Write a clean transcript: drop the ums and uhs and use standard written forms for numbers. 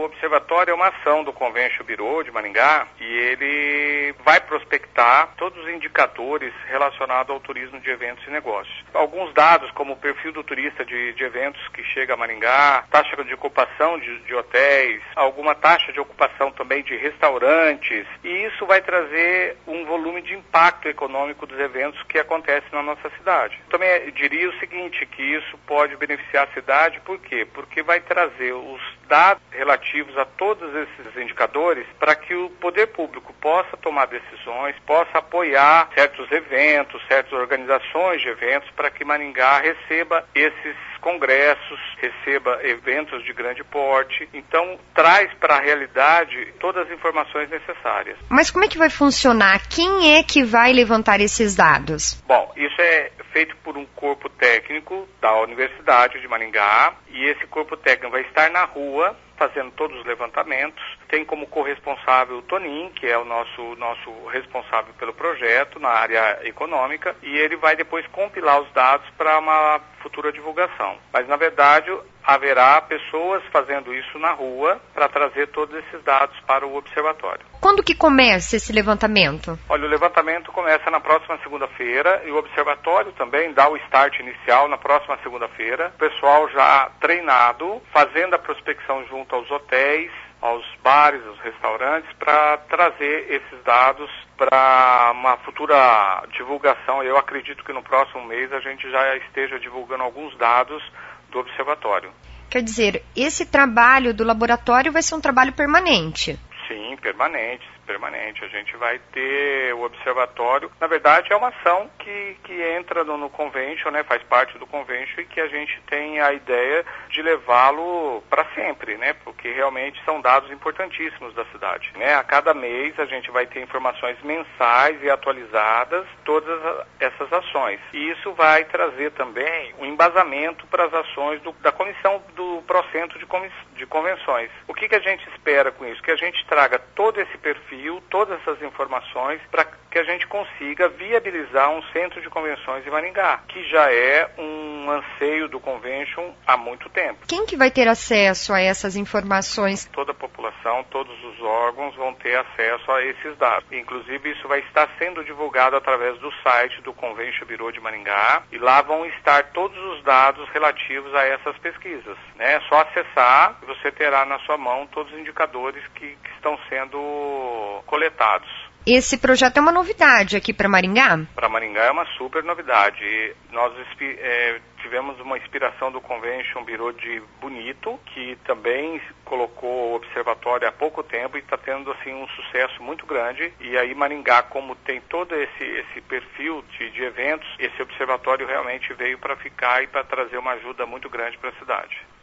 observatório é uma ação do Convention Bureau de Maringá e ele vai prospectar todos os indicadores relacionados ao turismo de eventos e negócios. Alguns dados, como o perfil do turista de eventos que chega a Maringá, taxa de ocupação de hotéis, alguma taxa de ocupação também de restaurantes, e isso vai trazer um volume de impacto econômico dos eventos que acontecem na nossa cidade. Também diria o seguinte, que isso pode beneficiar a cidade, por quê? Porque vai trazer os dados relativos a todos esses indicadores para que o poder público possa tomar decisões, possa apoiar certos eventos, certas organizações de eventos para que Maringá receba esses congressos, receba eventos de grande porte. Então, traz para a realidade todas as informações necessárias. Mas como é que vai funcionar? Quem é que vai levantar esses dados? Bom, isso é feito por um corpo técnico da Universidade de Maringá, e esse corpo técnico vai estar na rua fazendo todos os levantamentos. Tem como corresponsável o Tonin, que é o nosso responsável pelo projeto na área econômica, e ele vai depois compilar os dados para uma futura divulgação. Mas, na verdade, haverá pessoas fazendo isso na rua para trazer todos esses dados para o observatório. Quando que começa esse levantamento? Olha, o levantamento começa na próxima segunda-feira e o observatório também dá o start inicial na próxima segunda-feira. O pessoal já treinado, fazendo a prospecção junto aos hotéis, aos bares, aos restaurantes, para trazer esses dados para uma futura divulgação. Eu acredito que no próximo mês a gente já esteja divulgando alguns dados do observatório. Quer dizer, esse trabalho do laboratório vai ser um trabalho permanente? Sim, permanente. A gente vai ter o observatório. Na verdade, é uma ação que entra no convention, né? Faz parte do convention, e que a gente tem a ideia de levá-lo para sempre, né? Porque realmente são dados importantíssimos da cidade, né? A cada mês a gente vai ter informações mensais e atualizadas, todas essas ações. E isso vai trazer também um embasamento para as ações da comissão do Procentro de Convenções. O que a gente espera com isso? Que a gente traga todo esse perfil, todas essas informações, para que a gente consiga viabilizar um centro de convenções em Maringá, que já é um anseio do Convention há muito tempo. Quem que vai ter acesso a essas informações? Toda a população, todos os órgãos vão ter acesso a esses dados. Inclusive, isso vai estar sendo divulgado através do site do Convention Bureau de Maringá, e lá vão estar todos os dados relativos a essas pesquisas, né? É só acessar e você terá na sua mão todos os indicadores que estão sendo coletados. Esse projeto é uma novidade aqui para Maringá? Para Maringá é uma super novidade. Nós tivemos uma inspiração do Convention Bureau de Bonito, que também colocou o observatório há pouco tempo e está tendo assim um sucesso muito grande. E aí Maringá, como tem todo esse perfil de eventos, esse observatório realmente veio para ficar e para trazer uma ajuda muito grande para a cidade.